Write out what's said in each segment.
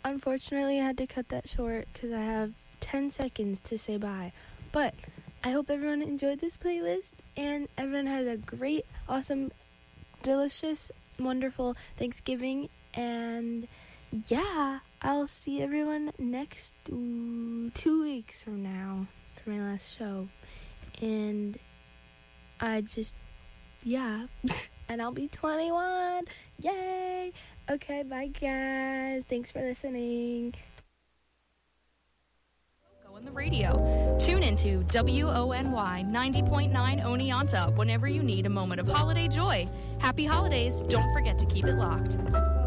unfortunately, I had to cut that short because I have 10 seconds to say bye. But I hope everyone enjoyed this playlist and everyone has a great, awesome, delicious, wonderful Thanksgiving. And yeah, I'll see everyone next 2 weeks from now for my last show. And and I'll be 21. Yay! Okay, bye guys. Thanks for listening. On the radio. Tune into WONY 90.9 Oneonta whenever you need a moment of holiday joy. Happy holidays. Don't forget to keep it locked.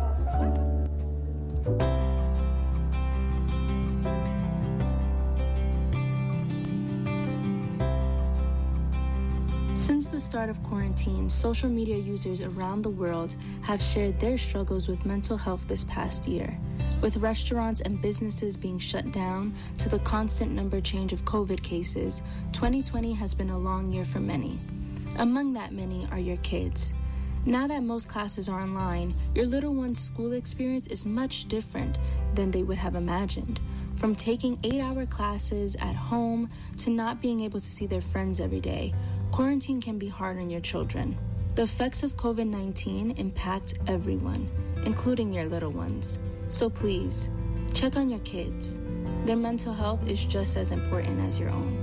Since the start of quarantine, social media users around the world have shared their struggles with mental health this past year. With restaurants and businesses being shut down to the constant number change of COVID cases, 2020 has been a long year for many. Among that many are your kids. Now that most classes are online, your little one's school experience is much different than they would have imagined. From taking 8-hour classes at home to not being able to see their friends every day, quarantine can be hard on your children. The effects of COVID-19 impact everyone, including your little ones. So please, check on your kids. Their mental health is just as important as your own.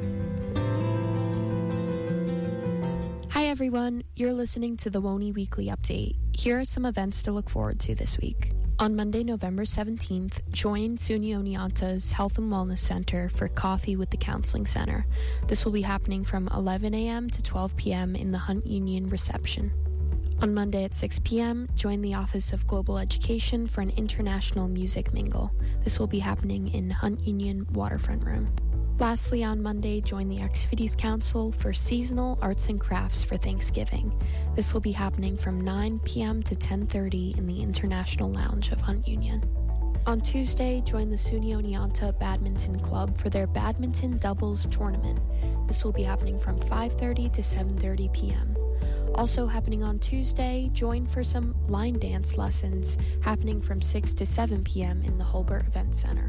Hi everyone, you're listening to the WONY Weekly Update. Here are some events to look forward to this week. On Monday, November 17th, join SUNY Oneonta's Health and Wellness Center for Coffee with the Counseling Center. This will be happening from 11 a.m. to 12 p.m. in the Hunt Union reception. On Monday at 6 p.m., join the Office of Global Education for an international music mingle. This will be happening in Hunt Union Waterfront Room. Lastly, on Monday, join the Activities Council for Seasonal Arts and Crafts for Thanksgiving. This will be happening from 9 p.m. to 10:30 in the International Lounge of Hunt Union. On Tuesday, join the SUNY Oneonta Badminton Club for their Badminton Doubles Tournament. This will be happening from 5:30 to 7:30 p.m. Also happening on Tuesday, join for some line dance lessons happening from 6 to 7 p.m. in the Hulbert Event Center.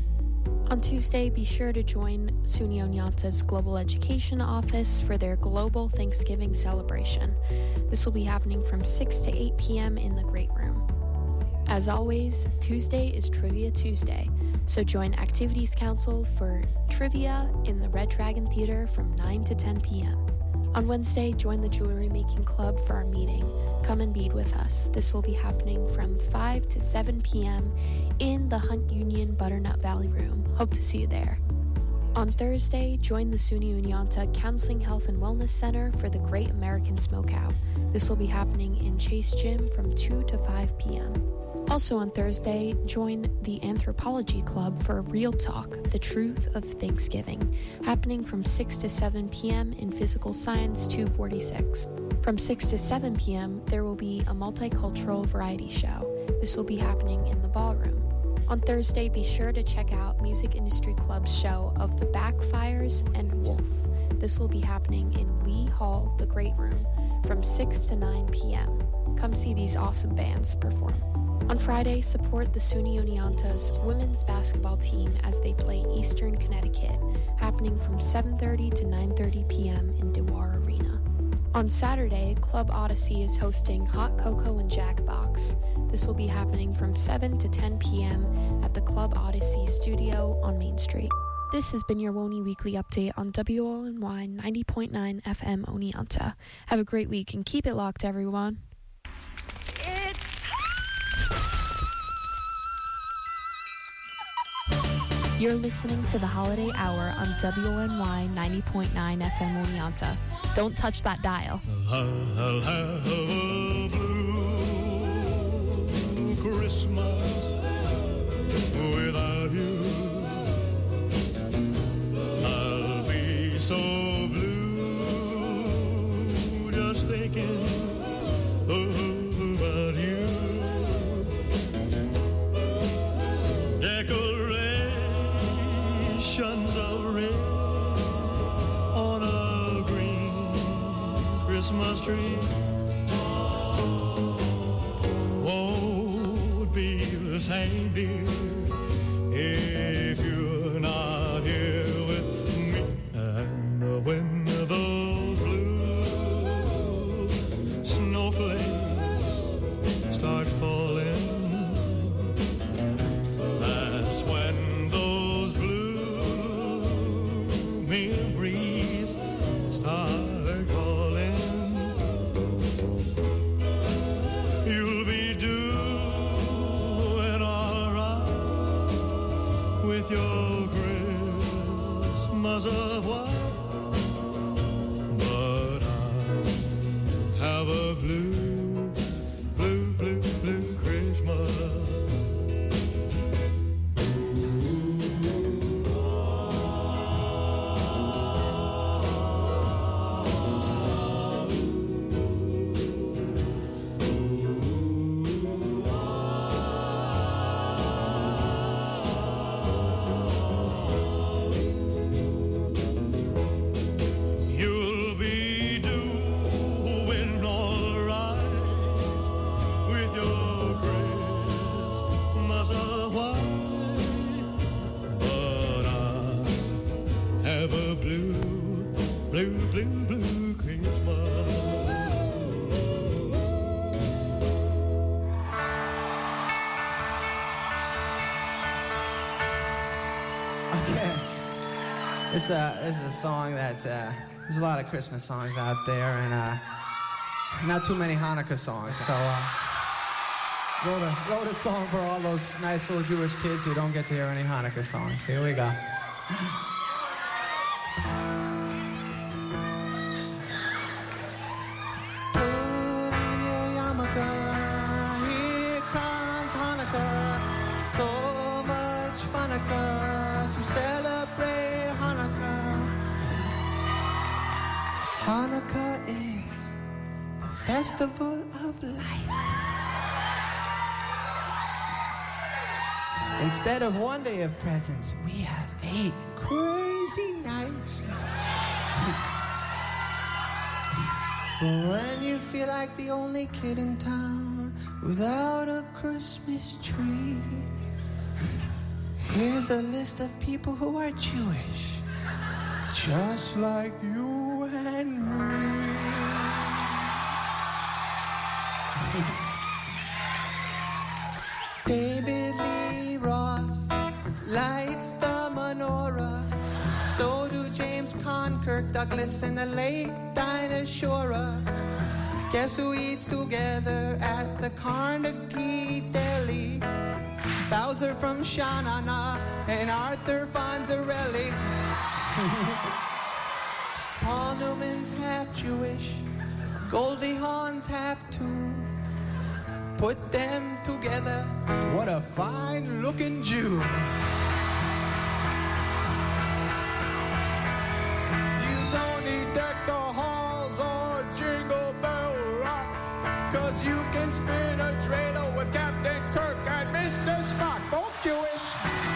On Tuesday, be sure to join SUNY Oneonta's Global Education Office for their Global Thanksgiving celebration. This will be happening from 6 to 8 p.m. in the Great Room. As always, Tuesday is Trivia Tuesday, so join Activities Council for trivia in the Red Dragon Theater from 9 to 10 p.m. On Wednesday, join the Jewelry Making Club for our meeting. Come and bead with us. This will be happening from 5 to 7 p.m. in the Hunt Union Butternut Valley Room. Hope to see you there. On Thursday, join the SUNY Oneonta Counseling Health and Wellness Center for the Great American Smokeout. This will be happening in Chase Gym from 2 to 5 p.m. Also on Thursday, join the Anthropology Club for Real Talk, The Truth of Thanksgiving, happening from 6 to 7 p.m. in Physical Science 246. From 6 to 7 p.m., there will be a multicultural variety show. This will be happening in the ballroom. On Thursday, be sure to check out Music Industry Club's show of The Backfires and Wolf. This will be happening in Lee Hall, the Great Room, from 6 to 9 p.m. Come see these awesome bands perform. On Friday, support the SUNY Oneonta's women's basketball team as they play Eastern Connecticut, happening from 7:30 to 9:30 p.m. in Dewar Arena. On Saturday, Club Odyssey is hosting Hot Cocoa and Jackbox. This will be happening from 7 to 10 p.m. at the Club Odyssey studio on Main Street. This has been your WONY Weekly Update on WONY 90.9 FM Oneonta. Have a great week and keep it locked, everyone. You're listening to the Holiday Hour on WONY 90.9 FM Oneonta. Don't touch that dial. I'll have a blue Christmas without you. I'll be so blue just thinking about you. Decorations of red on a green Christmas tree won't be the same reindeer if you're not here with me. And when those blue snowflakes start falling, that's when those blue memories start calling. You'll be doing all right with your Christmas of white, but I have a blue, blue, blue, blue Christmas. You'll be doing all right with your Christmas of white, but I have a blue, blue, blue, blue Christmas. Okay. This is a song that there's a lot of Christmas songs out there, and not too many Hanukkah songs. So wrote a song for all those nice little Jewish kids who don't get to hear any Hanukkah songs. Here we go. Put on your yarmulke, here comes Hanukkah. So much Hanukkah to celebrate Hanukkah. Hanukkah is the festival of lights. Instead of one day of presents, we have 8 crazy nights. When you feel like the only kid in town without a Christmas tree, here's a list of people who are Jewish, just like you and me. David Lee Roth lights the menorah. So do James Conn, Kirk Douglas, and the late Dinah Shora. Guess who eats together at the Carnegie Deli? Bowser from Sha-Na-Na and Arthur Fonzarelli. Paul Newman's half Jewish, Goldie Hawn's half too. Put them together, what a fine-looking Jew. You don't need deck the halls or Jingle Bell Rock, 'cause you can spin a dreidel with Captain Kirk and Mr. Spock, both Jewish.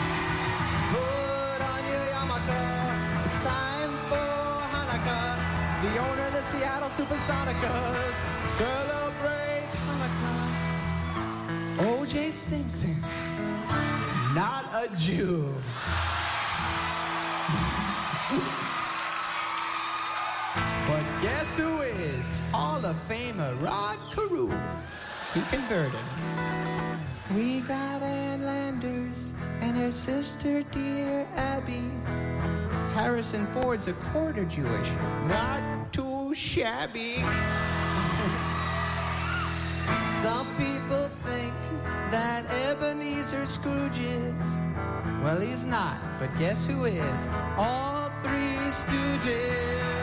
Put on your yarmulke, it's time for Hanukkah. The owner of the Seattle Supersonicas celebrates Hanukkah. O.J. Simpson, not a Jew. But guess who is? Hall of Famer Rod Carew. He converted. We got Ann Landers and her sister, dear Abby. Harrison Ford's a quarter Jewish, not too shabby. Some people think that Ebenezer Scrooge is. Well, he's not, but guess who is? All 3 Stooges.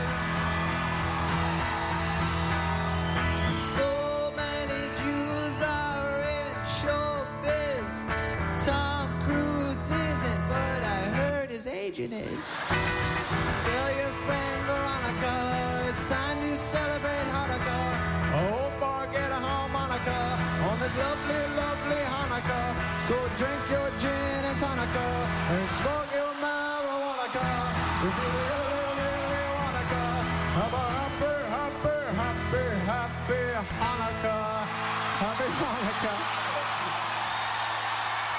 So many Jews are in showbiz. Tom Cruise isn't, but I heard his agent is. Tell your friend Veronica, it's time to celebrate Hanukkah. Oh, bar, get a harmonica on this lovely, lovely Hanukkah. So drink your gin and tonica and smoke your marijuana. If you really, really wanna go, have a happy, happy, happy, happy Hanukkah. Happy Hanukkah.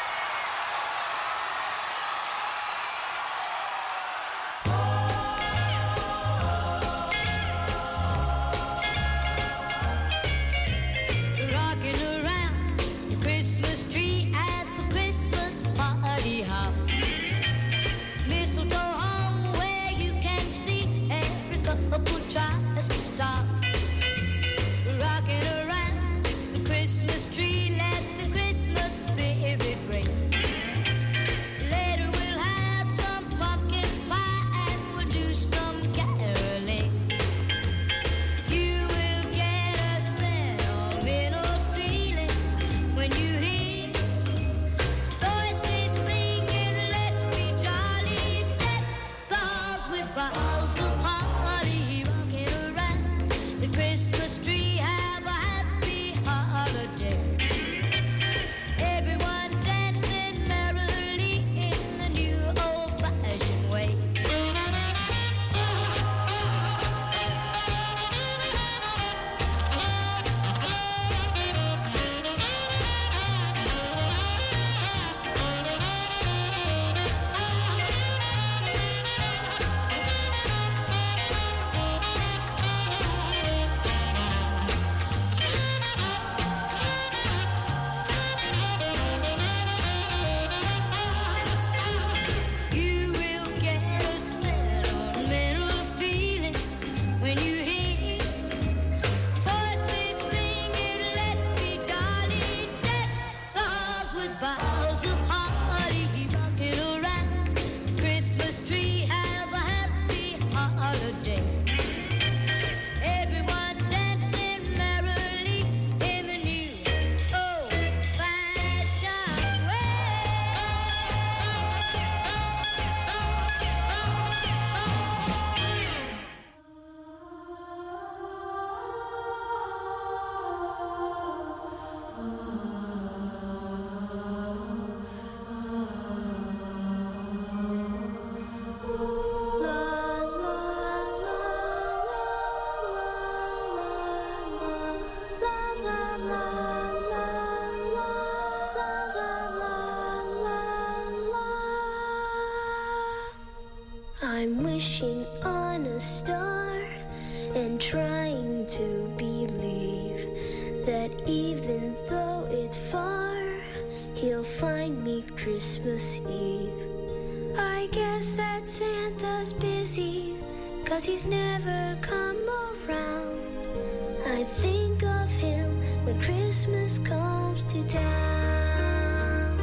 I'm wishing on a star and trying to believe that even though it's far, he'll find me Christmas Eve. I guess that Santa's busy, 'cause he's never come around. I think of him when Christmas comes to town.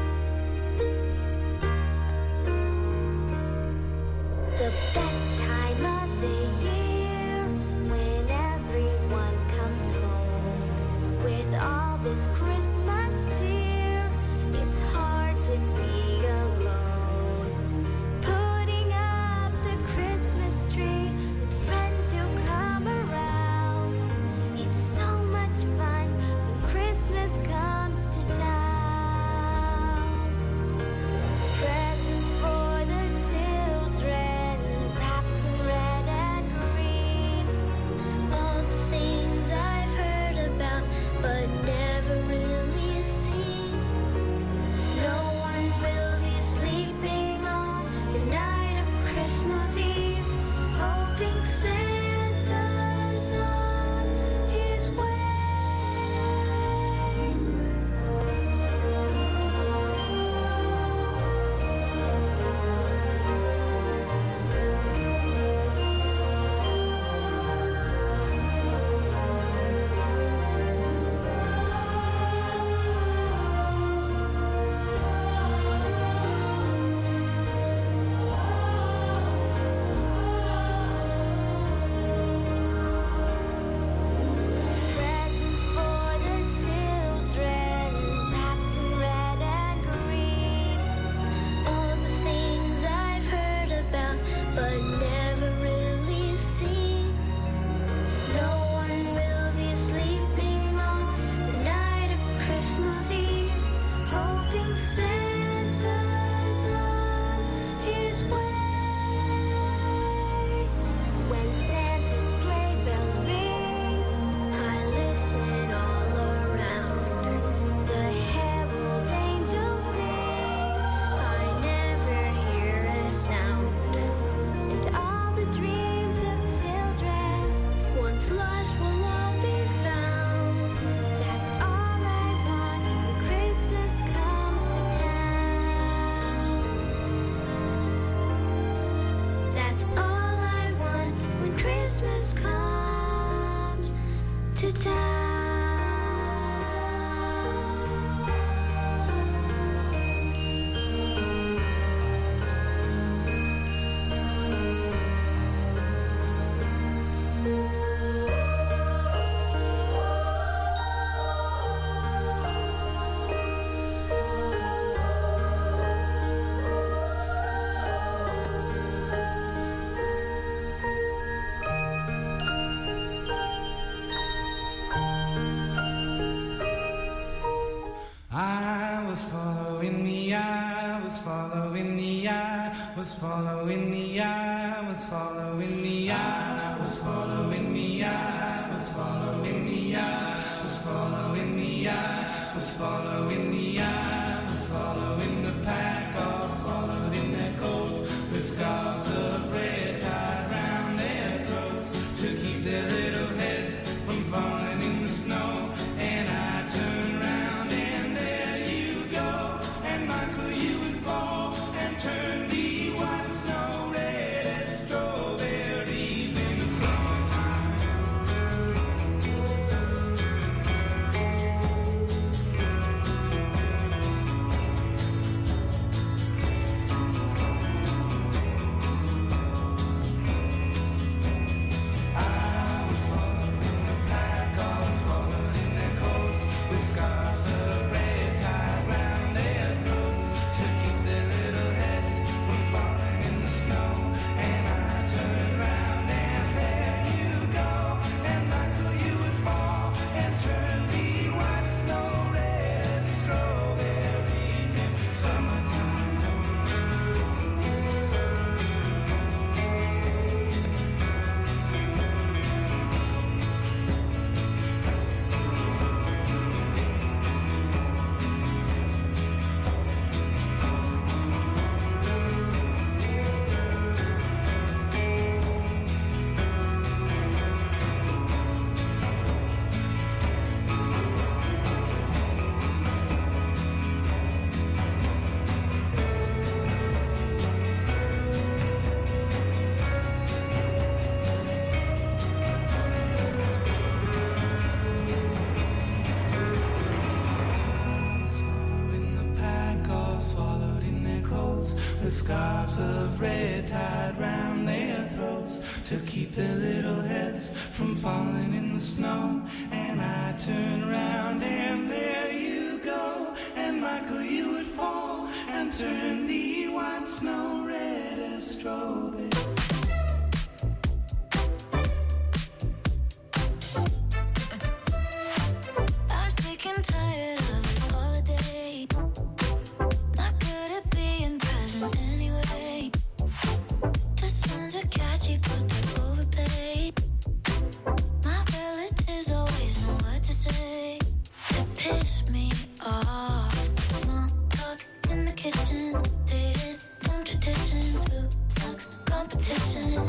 The best time of the year, when everyone comes home with all this Christmas cheer, it's hard to be alone. Putting up the Christmas tree with friends who come around, it's so much fun when Christmas comes to town. Presents for the children, wrapped in red and green. All the things I've heard about but never really seen. No one will be sleeping on the night of Christmas Eve, hoping Santa's on his way. Presents for the children, wrapped in red and green. All the things I've heard about but never really seen. No one will be sleeping on the night of Christmas Eve, hoping Santa's on his way. When Santa's sleigh bells ring, I listen all around. The herald angels sing, I never hear a sound. And all the dreams of children, once lost, will all be found. That's all I want when Christmas comes to town. That's all I want when Christmas comes to town. I was following the eye, was following the eye, was following the eye, was following the eye, was following the eye, was following the eye, was following the eye, was following the eye, was following the pack, all swallowed in their coats, with scarves of red tied round their throats to keep their little heads from falling in the snow. And I turned round and there you go, and Michael, you would fall and turn the white snow red as strawberries in the summertime. with scarves of red tied round their throats to keep their little heads from falling in the snow. And I turn round and there you go, and Michael, you would fall and turn the white snow red as strawberry. I'm sick and tired of this holiday. Not good at being present anyway. The songs are catchy, but they're overplayed. My relatives always know what to say. They piss me off. Small talk in the kitchen, dated from traditions. Who sucks? Competition.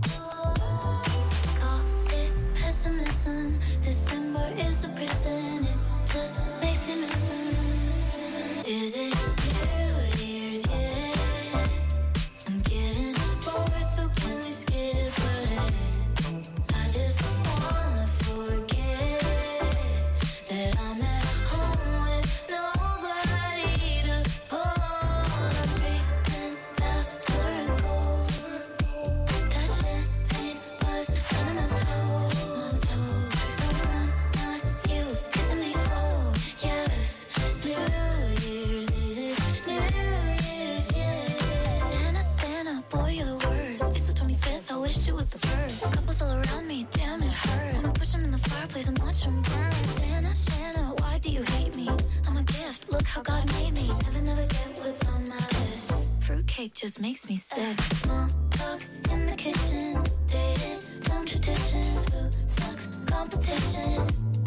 Call it pessimism. December is a prison. It just makes me miss him. Is it New Year's yet? I'm getting bored, so can we skip it? I just wanna forget that I'm at home with nobody to hold. I'm dreaming about circles. That champagne was under my toes. Someone not you kissing me. Oh yes, New Year's, is it New Year's? Yeah. Santa, Santa, boy, you're the worst. It's the 25th, I wish it was the first. Couples all around me, damn it hurts. I'ma push them in the fireplace and watch them burn. Santa, Santa, why do you hate me? I'm a gift, look how God made me. Never get what's on my list. Fruitcake just makes me sick. Small talk in the kitchen, dated from traditions. Who sucks? Competition.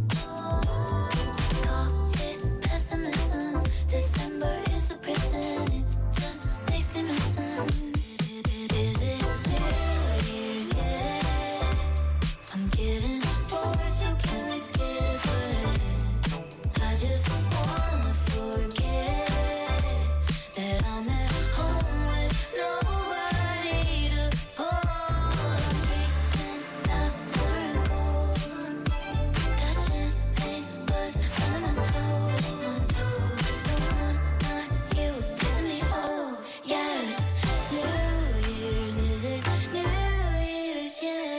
Call it pessimism. December is a prison. It just makes me miss him. Is it New Year's yet? I'm getting bored, so can we skip it? I just wanna forget that I'm at home with nobody to hold. I'm dreaming about circles. That champagne was under my toes. Someone not you kissing me. Oh yes, New Year's, is it New Year's? Yeah.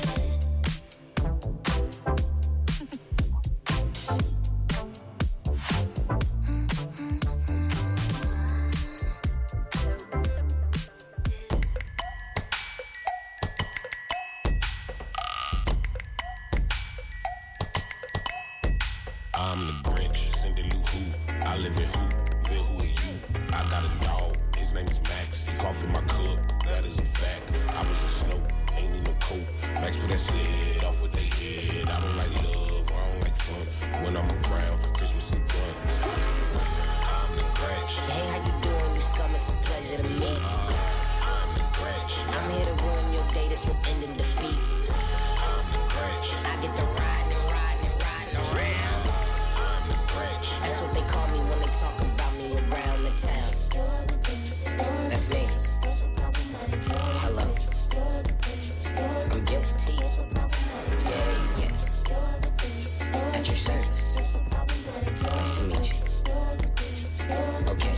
I'm the Grinch, Cindy Lou Who. I live in Who, feel who are you? I got a dog, his name is Max. Coffee in my cup, that is a fact. I was a snow, ain't need no coat. Max put that sled off with they head. I don't like love, I don't like fun. When I'm around, Christmas is done. I'm the Grinch. Hey, how you doing? You scum, it's a pleasure to meet you. I'm the Grinch. I'm here to ruin your day, this will end in defeat. I'm the Grinch. I get to riding around. I'm the Grinch. That's what they call me when they talk about me around the town. That's me. Hello. I'm guilty. Yeah. At your service. Nice to meet you. Okay.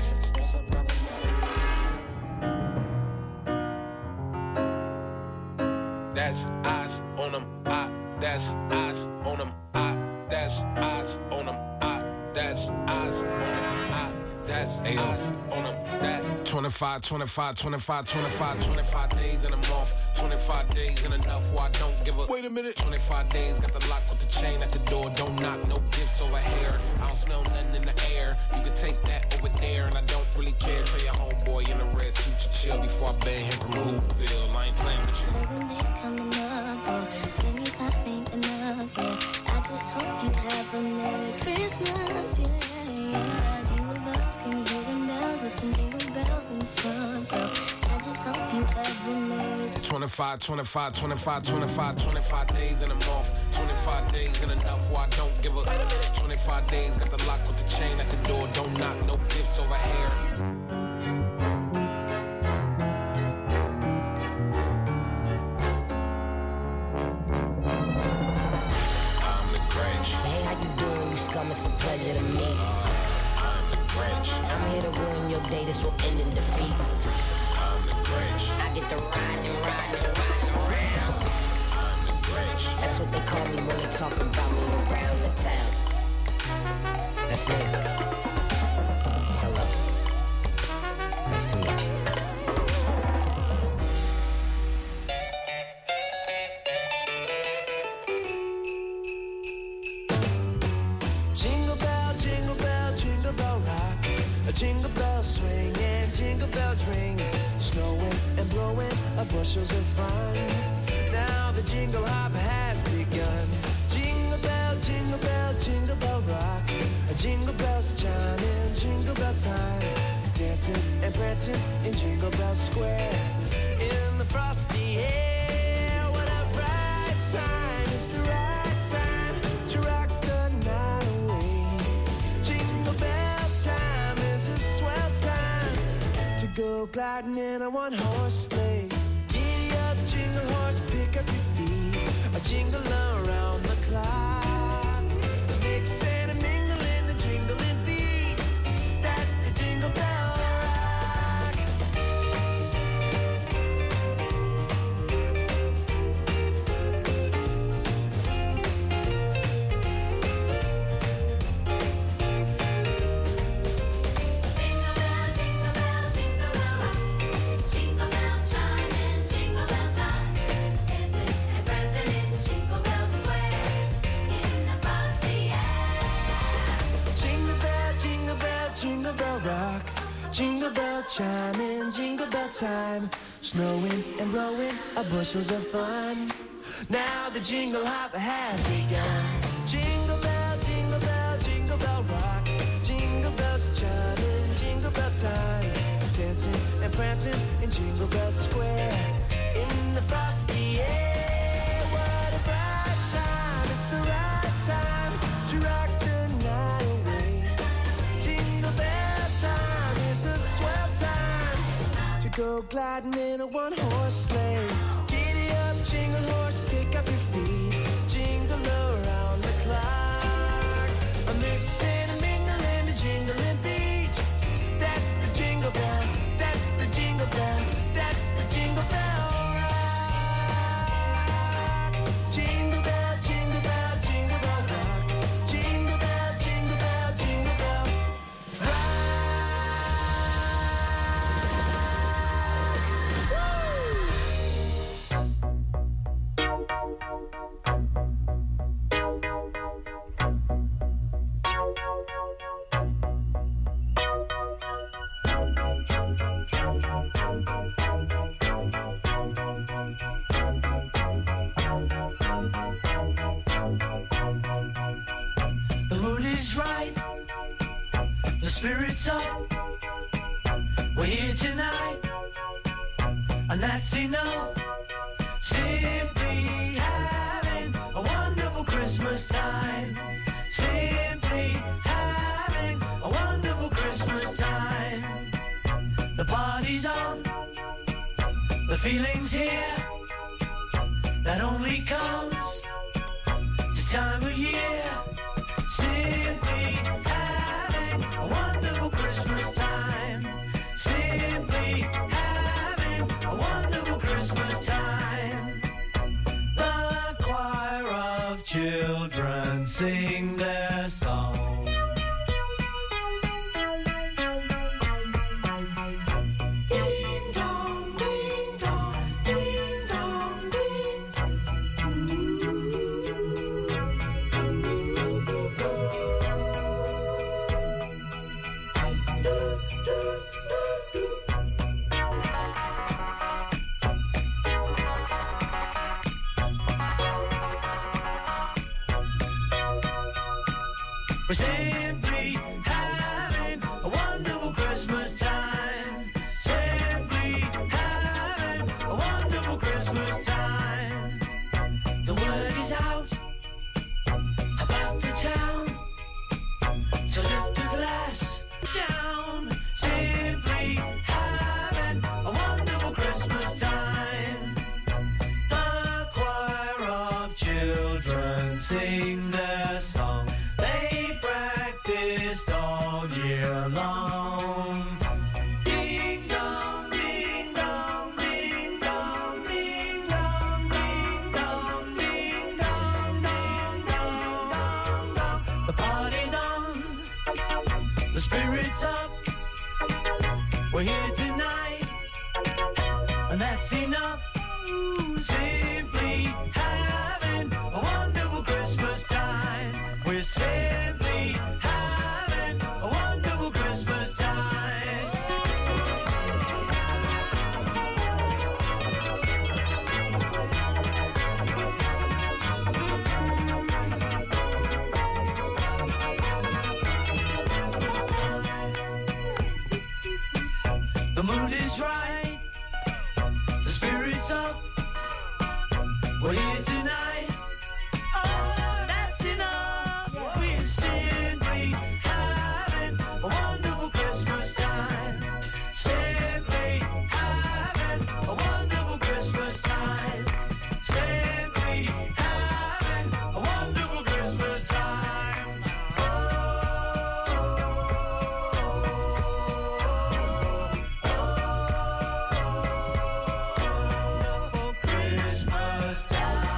That's eyes on them, that's eyes on them, that's eyes on them, that's eyes on them, that's eyes on them, that 25 days in a month, 25 days in enough where I don't give a wait a minute, 25 days, got the lock with the chain at the door, don't knock, no gifts over here, I don't smell nothing in the air, you can take that over there, and I don't really care, tell your homeboy in the red suit to chill before I ban him from Whoville, I ain't playing with you. 11 days coming up, oh, 25 ain't enough, yeah. I just hope you have a Merry Christmas, yeah. Jingle bells, can you hear them bells? Listen, jingle bells in the front row. I just hope you have a Merry 25 days in a month, 25 days in enough where I don't give a 25 days, got the lock with the chain at the door, don't knock, no gifts over here. Hey, how you doing? You scum, it's a pleasure to meet you. Grinch. I'm here to ruin your day, this will end in defeat. I'm the Grinch. I get to ride around. I'm the Grinch. That's what they call me when they talk about me around the town. That's me. Hello. Nice to meet you. Jingle bell, jingle bell rock. A jingle bell swing and jingle bells ring. Snowing and blowing, bushels of fun. Now the jingle hop has begun. Jingle bell rock. Jingle bells chiming, jingle bell time. Dancing and prancing in Jingle Bell Square. In the frosty air, what a bright time. It's the right time to rock the night away. Jingle bell time is a swell time to go gliding in a one-horse sleigh. Giddy up, jingle horse, pick up your feet. A jingle around the clock. Mix and a mingle in the jingling beat. That's the Jingle Bell Rock. Jingle bell rock, jingle bell chiming, jingle bell time. Snowing and blowing, bushels of fun. Now the jingle hop has begun. Jingle bell, jingle bell rock. Jingle bells chiming, jingle bell time. Dancing and prancing in Jingle Bell Square. In the frosty air, what a bright time. It's the right time to rock the night away. Jingle bell time is a swell time to go gliding in a one-horse sleigh. Giddy up, jingle horse, pick up your feet. Jingle around the clock. A mix and a mingle and a jingling beat. That's the Jingle Bell, that's the Jingle Bell, that's the Jingle Bell Rock. Jingle bell, jingle bell, jingle bell rock. Jingle bell, jingle bell, jingle bell rock. The mood is right, the spirit's up. We're here tonight, and that's enough. Simply having a wonderful Christmas time. Simply having a wonderful Christmas time. The party's on, the feeling's here. That only comes this time of year. Simply having a wonderful Christmas time. Simply having a wonderful Christmas time. The choir of children sing their song. Ding dong, ding dong, ding dong, ding. We're simply having a wonderful Christmas time. Simply having a wonderful Christmas time. The word is out about the town, so lift a glass down. Simply having a wonderful Christmas time. The choir of children sing their song. They brag here tonight, and that's enough. Simply having a wonderful Christmas time. We're simply having a wonderful Christmas time. The mood is right, the spirit's up. We're here tonight. Oh, that's enough. We're simply having a wonderful Christmas time. Simply having a wonderful Christmas time. Simply having a wonderful Christmas time. Christmas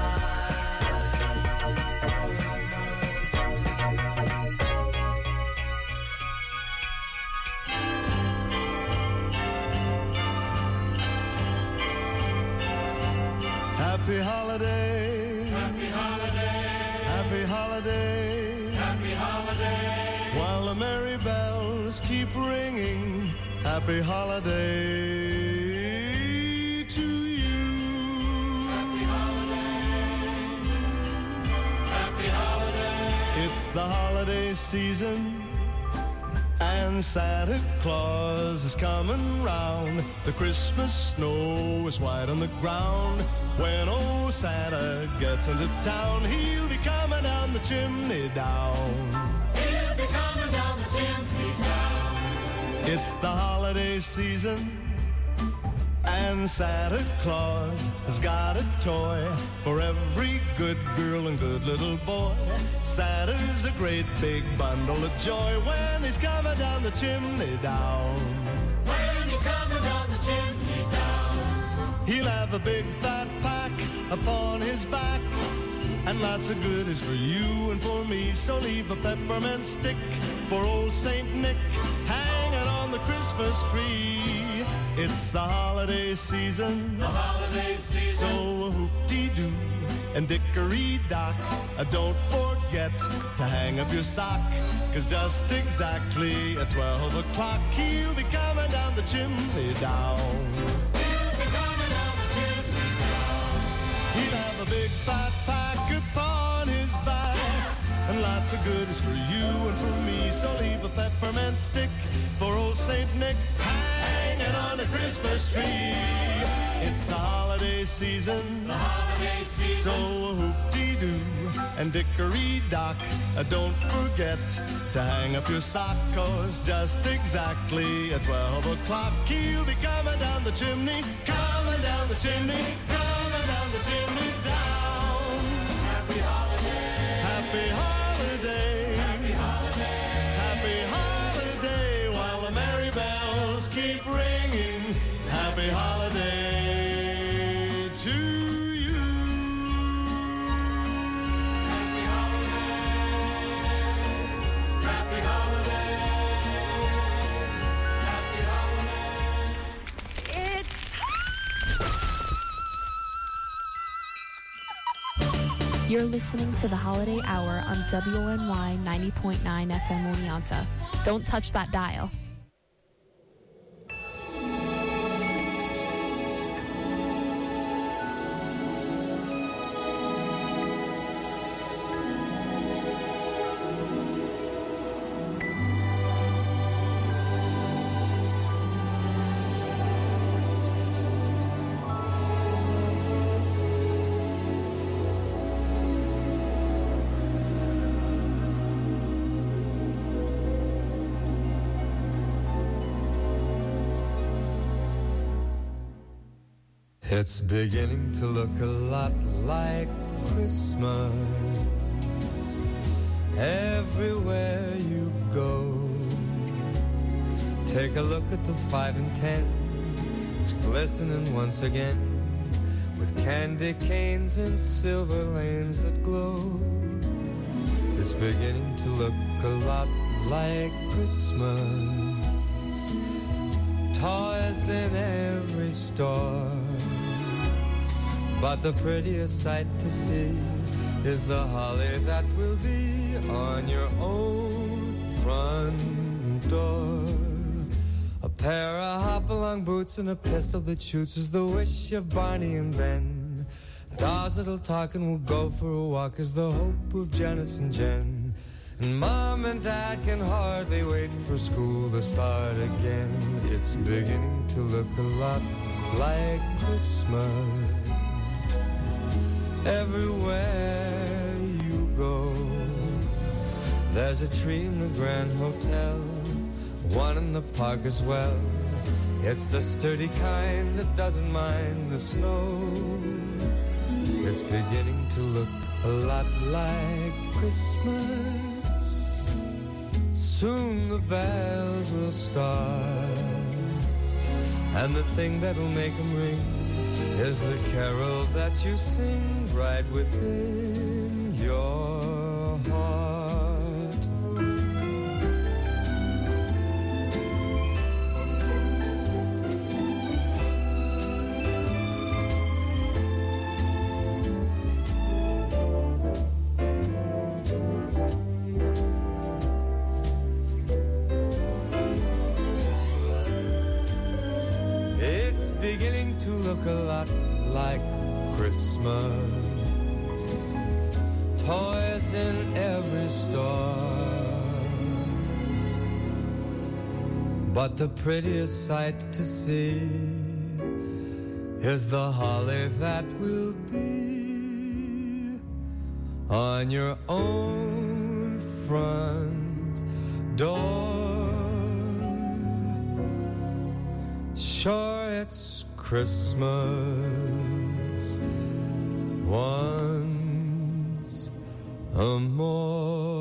Happy holiday. Happy holiday. Happy holiday. Happy holiday. While the merry bells keep ringing. Happy holiday to you. Happy holiday. Happy holiday. It's the holiday season. And Santa Claus is coming round. The Christmas snow is white on the ground. When old Santa gets into town, he'll be coming down the chimney down. He'll be coming down the chimney down. It's the holiday season, and Santa Claus has got a toy for every good girl and good little boy. Santa's a great big bundle of joy when he's coming down the chimney down. When he's coming down the chimney down. He'll have a big fat pack upon his back, and lots of goodies for you and for me. So leave a peppermint stick for old Saint Nick hanging on the Christmas tree. It's the holiday season, the holiday season. So whoop-dee-doo and dickory-dock, don't forget to hang up your sock, 'cause just exactly at 12 o'clock he'll be coming down the chimney down. He'll be coming down the chimney down. He'll have a big fat pack upon his back, and lots of goodies for you and for me. So leave a peppermint stick for old Saint Nick hanging on the Christmas tree. It's the holiday season, the holiday season. So whoop-dee-doo and dickory-dock, don't forget to hang up your sock, 'cause just exactly at 12 o'clock he'll be coming down the chimney, coming down the chimney, coming down the chimney down. Happy holiday. Happy holiday. Happy holiday. Happy holiday. While the merry bells keep ringing. Happy holiday to you. Happy holiday. Happy holiday. Happy holiday. It's You're listening to the Holiday Hour on WNY 90.9 FM Oneonta. Don't touch that dial. It's beginning to look a lot like Christmas everywhere you go. Take a look at the 5 and 10. It's glistening once again with candy canes and silver lanes that glow. It's beginning to look a lot like Christmas toys in every store. But the prettiest sight to see is the holly that will be on your own front door. A pair of hop-along boots and a pistol that shoots is the wish of Barney and Ben. Dolls that'll talk and we'll go for a walk is the hope of Janice and Jen. And Mom and Dad can hardly wait for school to start again. It's beginning to look a lot like Christmas. Everywhere you go, there's a tree in the Grand Hotel, one in the park as well. It's the sturdy kind that doesn't mind the snow. It's beginning to look a lot like Christmas. Soon the bells will start, and the thing that'll make them ring is the carol that you sing right within your heart. It's beginning to look a lot like Christmas. Toys in every store. But the prettiest sight to see is the holly that will be on your own front door. Sure, it's Christmas once more.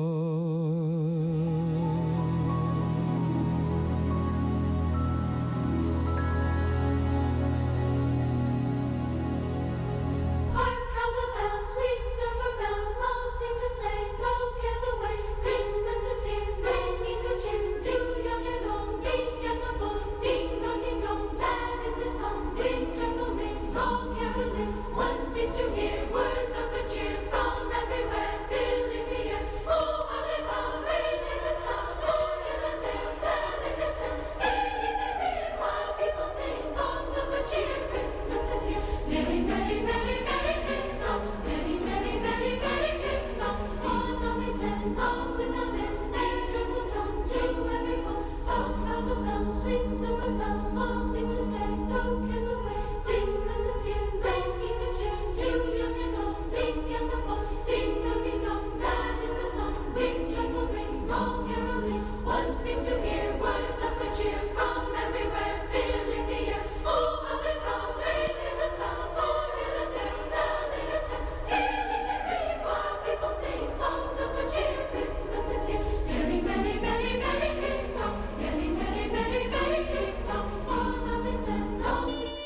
Hark how the bells, sweet silver bells, all seem to say, throw cares away. Christmas is here, bringing good cheer to young and old, big and the bold. Ding dong, that is the song. Ring, tremble, ring, all caroling. One seems to hear words of good cheer from everywhere, filling the air. Oh, how they bow, raising the sound, o'er hill and dale, telling the tale, ringing the rear, while people sing songs of good cheer. Christmas is here. Merry, merry, merry, merry Christmas. Merry, merry, merry, merry Christmas. On they send, on without end, their joyful tone to every home. Hark how the bells, sweet silver bells, all seem to say, throw cares away. Christmas is here, bringing good cheer to young and old, big and the bold. Ding dong, that is the song. Ring, tremble, ring, all caroling. One seems to hear words of good cheer from everywhere, filling the air. Oh, how they bow, raising the sound, o'er hill and dale, telling a tale, ringing the ring, while people sing songs of good cheer. Christmas is here. Merry, merry, merry, merry Christmas. Merry, merry, merry, merry Christmas. On they send, on.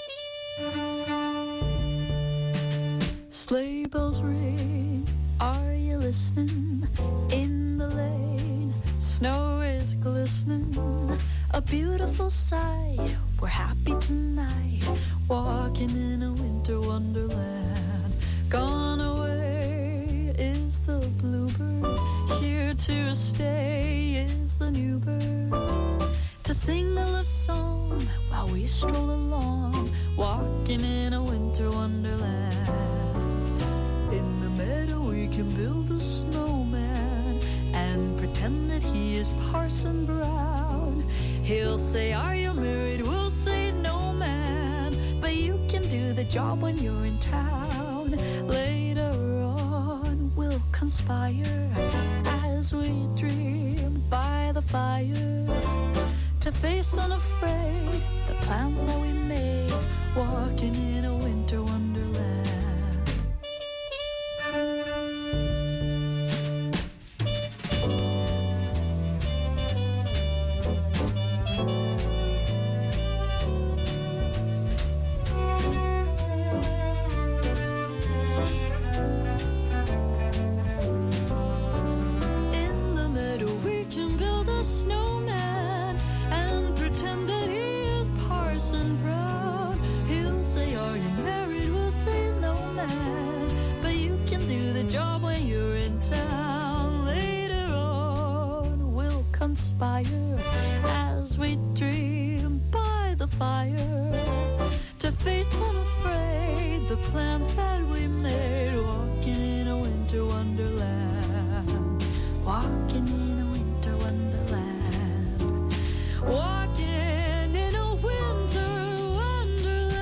Sleigh bells ring, are you listening? In the lane, snow is glistening, a beautiful sight. We're happy tonight, walking in a winter wonderland. Gone away is the bluebird, here to stay is the new bird. To sing a love song while we stroll along, walking in a winter wonderland. In the meadow we can build a snowman and pretend that he is Parson Brown. He'll say, are you married? We'll say, no man, but you can do the job when you're in town. Later on we'll conspire as we dream by the fire, to face unafraid the plans that we made, walking in a winter wonderland. In the meadow we can build a snowman and pretend that he fire, to face unafraid the plans that we made, walking in a winter wonderland, walking in a winter wonderland, walking in a winter wonderland.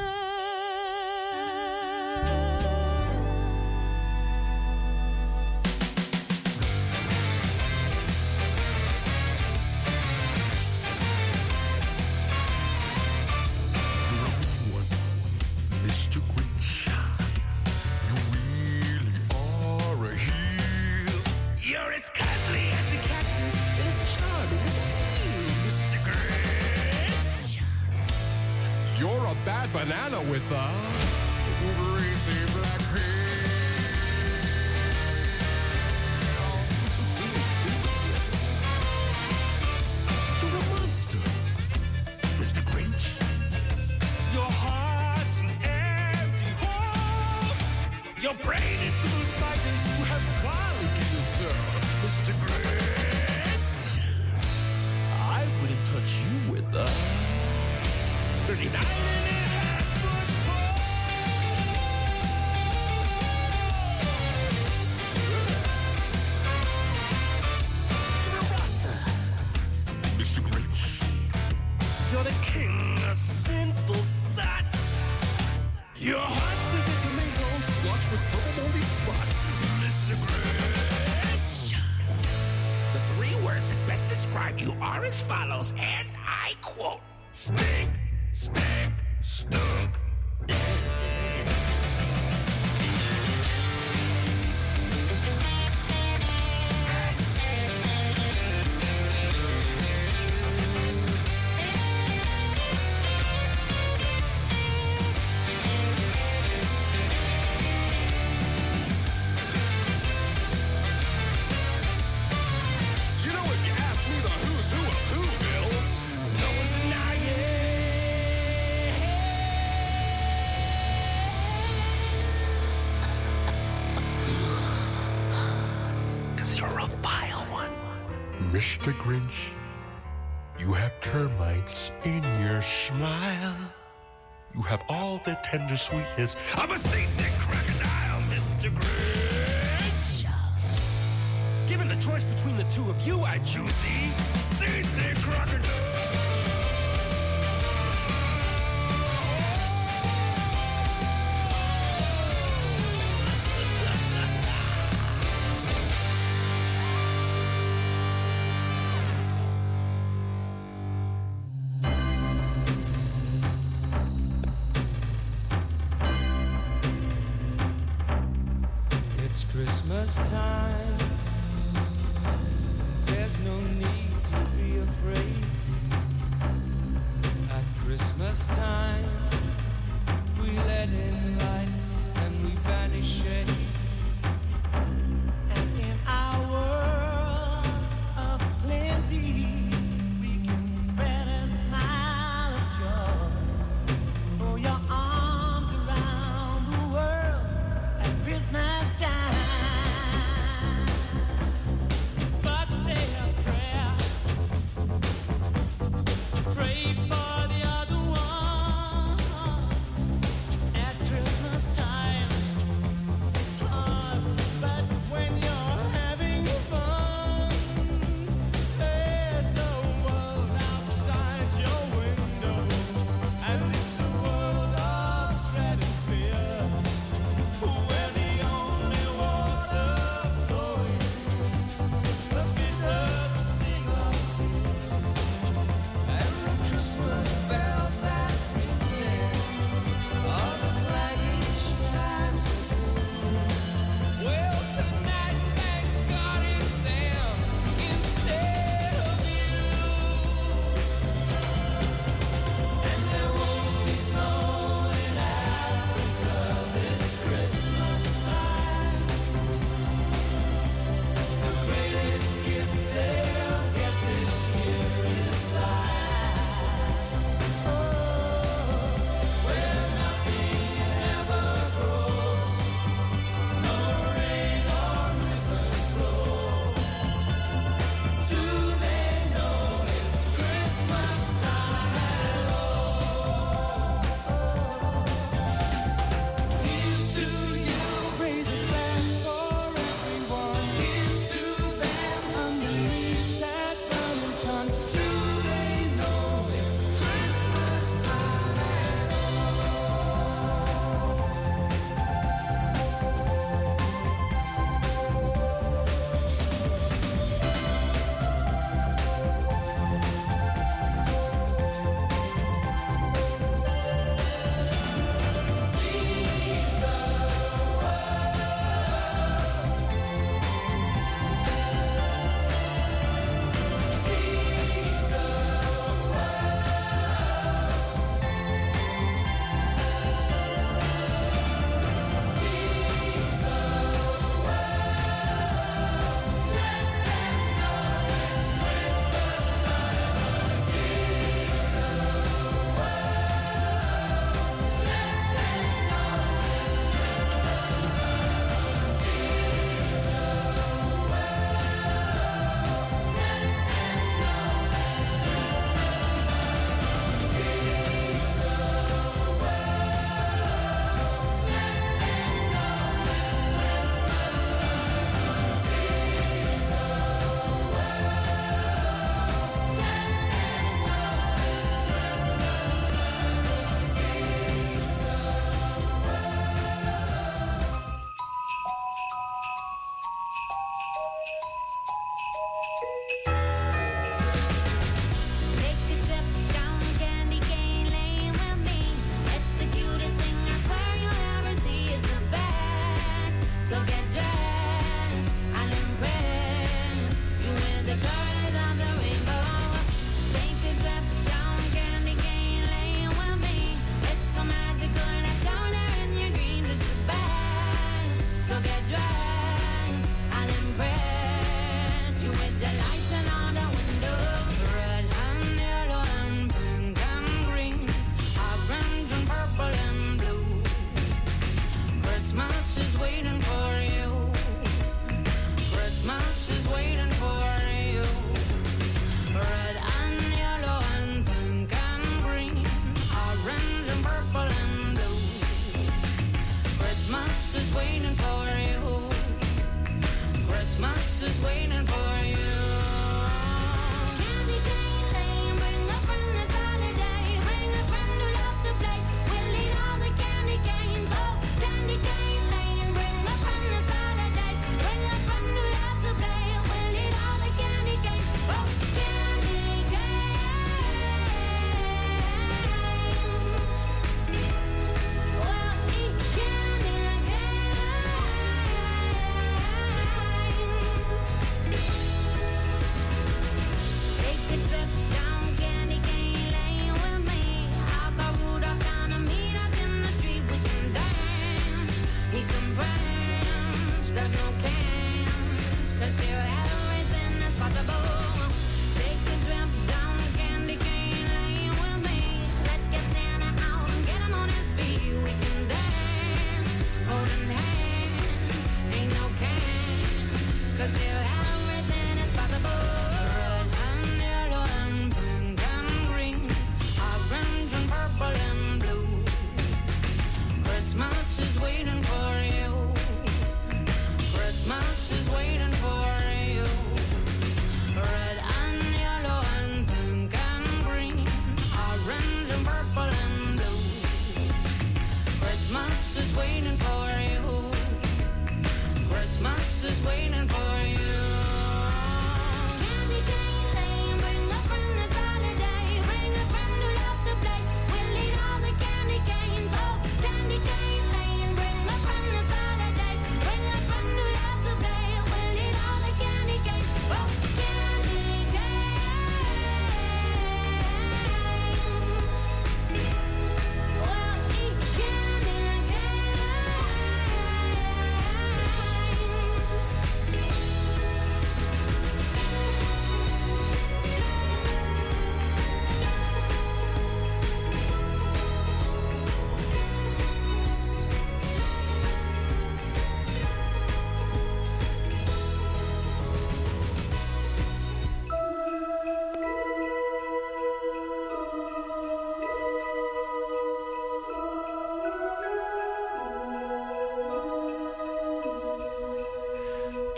Mr. Grinch, you really are a heel. You're as cuddly as a cactus and as charming as an eel, Mr. Grinch. You're a bad banana with a greasy black peel. You're a monster, Mr. Grinch. Your heart's an empty hole. Your brain is full of spiders. You have colic, sir, Mr. Grinch. I wouldn't touch you with a 39.5 foot pole. You're a rotter, Mr. Grinch. You're the king of sinful sots. Your heart's like a tomato splotched with purple moldy spots, Mr. Grinch. The three words that best describe you are as follows, and I quote: stink, stink, stunk. You know, if you ask me the who's who of Whoville, Noah's an Cause you're a vile one. Mr. Grinch, you have termites in your smile. You have all the tender sweetness of a seasick crocodile, Mr. Grinch. Given the choice between the two of you, I choose the seasick crocodile. It's Christmas time. There's no need to be afraid. At Christmas time, we let in light and we banish shade. And in our world of plenty, we can spread a smile of joy. Throw your arms around the world at Christmas time. But say a prayer. Pray for the other ones. At Christmas time, it's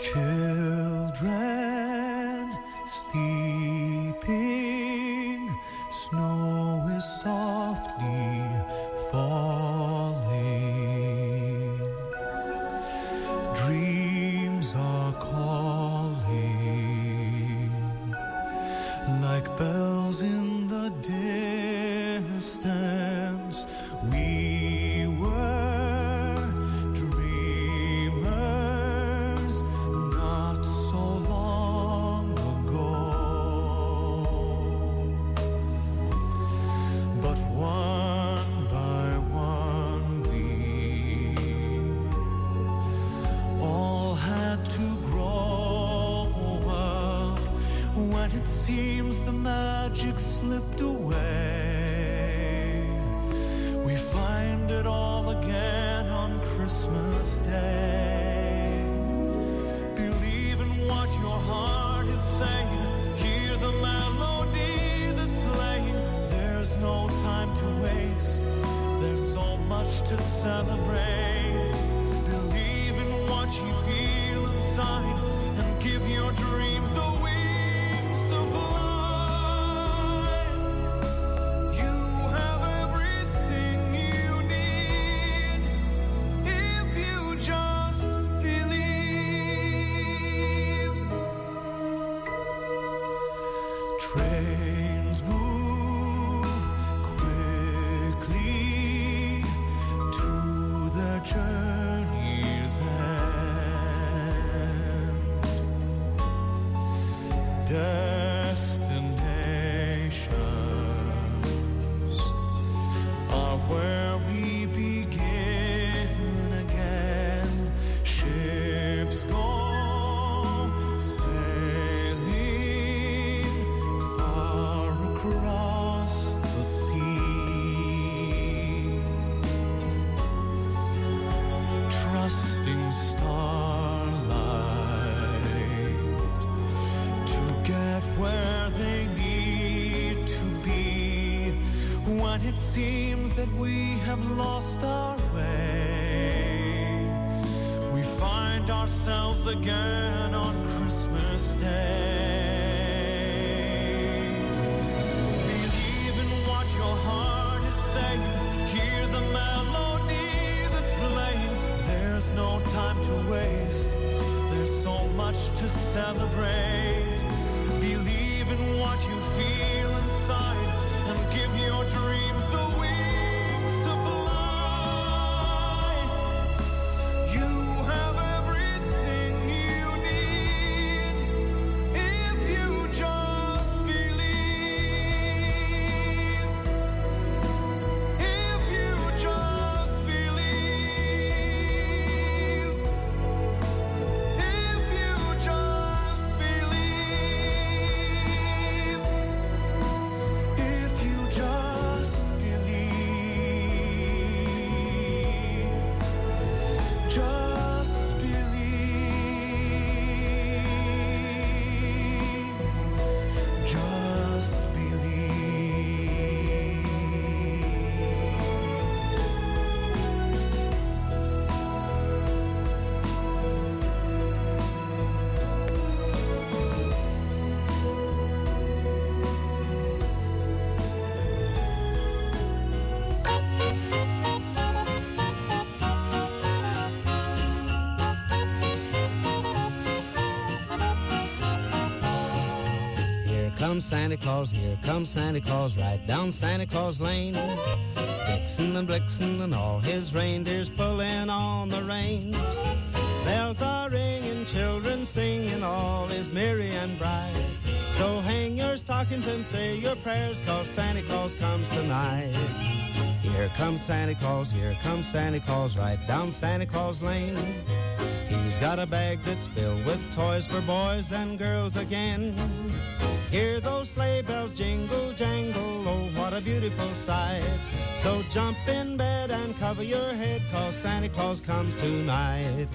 Children sleeping, snow is softly falling. Dreams are calling like bells in the distance. We were dreamers not so long ago, but one by one we all had to grow up. When it seems the magic slipped away, we find it all again on Christmas Day. Believe in what your heart is saying. Hear the melody that's playing. There's no time to waste. There's so much to celebrate. Believe in what you feel inside and give your dreams the wings to fly. You have everything you need if you just believe. Trains move quickly to their journey's end. Destinations are where we begin again. Ships go sailing far across the sea, trusting starlight to get where they need to be. When it seems that we have lost our way, we find ourselves again on Christmas Day. Believe in what your heart is saying. Hear the melody that's playing. There's no time to waste. There's so much to celebrate. Believe in what you feel inside and give your dreams the wings to fly. You have everything you need if you just believe. If you just believe. If you just believe. If you just believe. Just believe. Just believe. Here comes Santa Claus, here comes Santa Claus, right down Santa Claus Lane. Vixen and Blixen and all his reindeers pulling on the reins. Bells are ringing, children singing, all is merry and bright. So hang your stockings and say your prayers, 'cause Santa Claus comes tonight. Here comes Santa Claus, here comes Santa Claus, right down Santa Claus Lane. He's got a bag that's filled with toys for boys and girls again. Hear those sleigh bells jingle, jangle, oh, what a beautiful sight. So jump in bed and cover your head, 'cause Santa Claus comes tonight.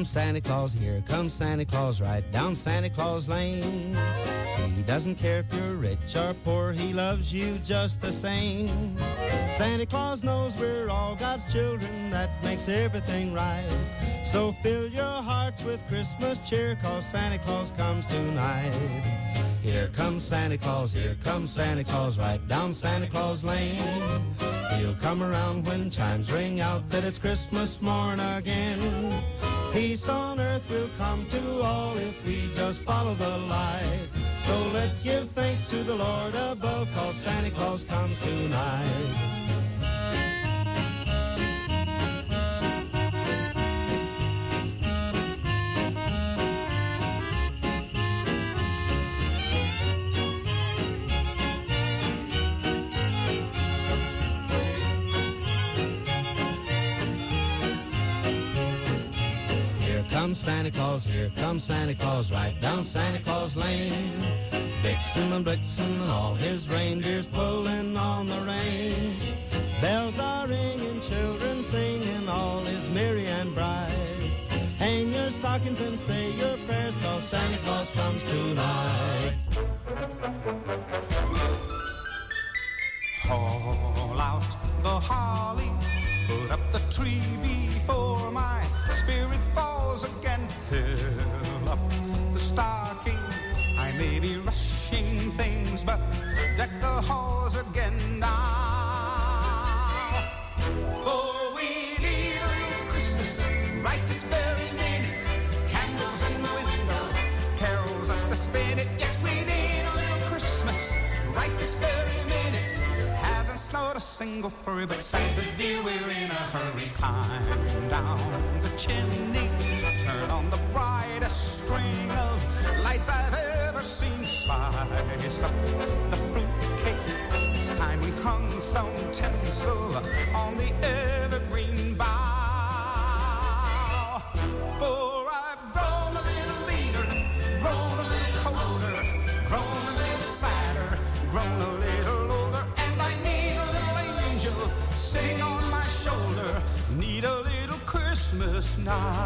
comes Santa Claus, here comes Santa Claus, right down Santa Claus Lane. He doesn't care if you're rich or poor, he loves you just the same. Santa Claus knows we're all God's children, that makes everything right. So fill your hearts with Christmas cheer, 'cause Santa Claus comes tonight. Here comes Santa Claus, here comes Santa Claus, right down Santa Claus Lane. He'll come around when chimes ring out that it's Christmas morn again. Peace on earth will come to all if we just follow the light. So let's give thanks to the Lord above, 'cause Santa Claus comes tonight. Santa Claus, here comes Santa Claus, right down Santa Claus Lane. Vixen and Blitzen and all his reindeers pulling on the reins. Bells are ringing, children singing, all is merry and bright. Hang your stockings and say your prayers, 'cause Santa Claus comes tonight. Haul out the holly, put up the tree before my spirit falls again. Fill up the stocking, I may be rushing things, but deck the halls again now. For we need a little Christmas right this very minute. Candles in the window, carols at the spinet. Yes, we need a little Christmas right this very minute. Hasn't snowed a single flurry, but Santa dear, we're in a hurry. Climb down the chimney, turn on the brightest string of lights I've ever seen. Slice up the fruitcake, this time we hung some tinsel on the evergreen bough. For I've grown a little leaner, grown a little colder, grown a little sadder, grown a little older, and I need a little angel sitting on my shoulder. Need a little Christmas now.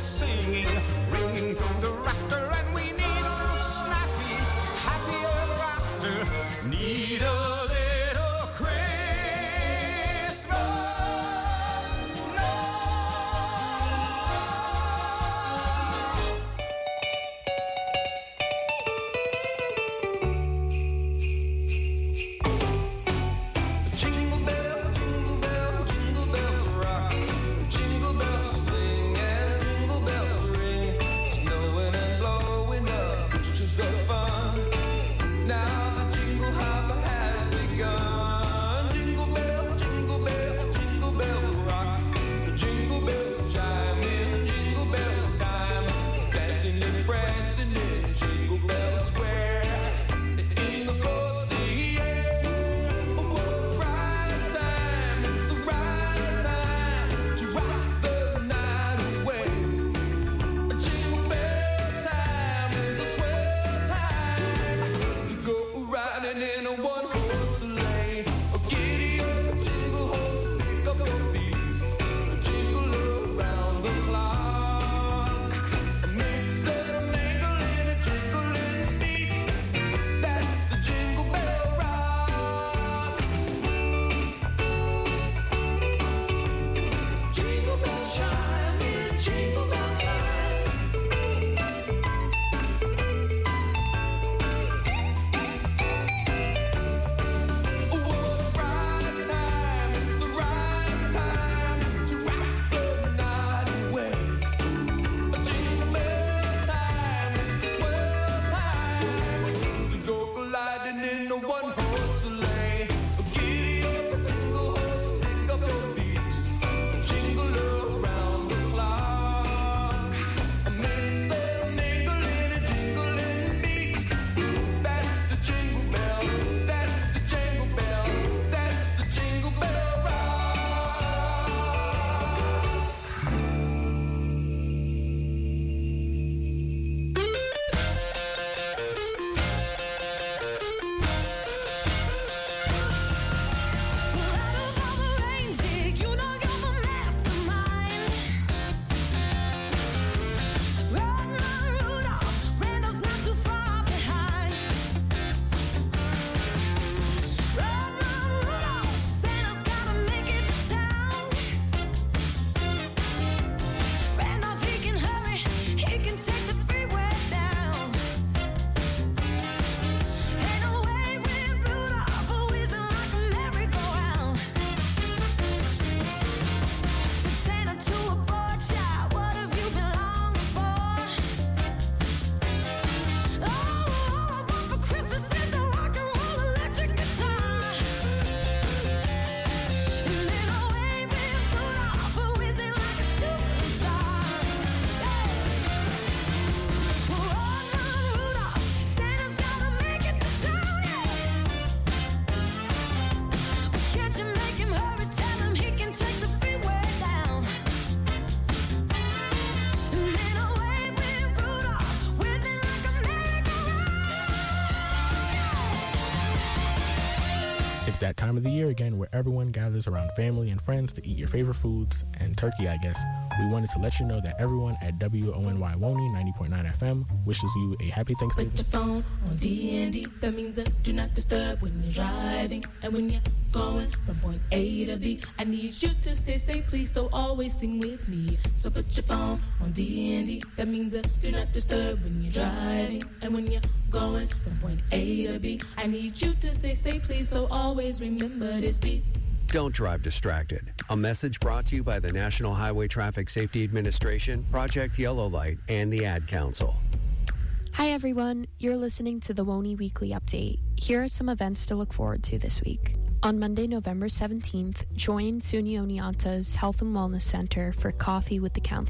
Singing, ringing through the rafter, and we need a little snappy, happy ever that time of the year again where everyone gathers around family and friends to eat your favorite foods and turkey, I guess. We wanted to let you know that everyone at WONY Woney 90.9 FM wishes you a happy Thanksgiving. Put your phone on D&D, that means that do not disturb when you're driving. And when you're going from point A to B, I need you to stay safe, please, so always sing with me. So put your phone on D&D, that means that do not disturb when you're driving. And when you're going from point A to B, I need you to stay safe, please, so always remember this beat. Don't drive distracted. A message brought to you by the National Highway Traffic Safety Administration, Project Yellow Light, and the Ad Council. Hi everyone, you're listening to the WONY Weekly Update. Here are some events to look forward to this week. On Monday, November 17th, join SUNY Oneonta's Health and Wellness Center for Coffee with the Council.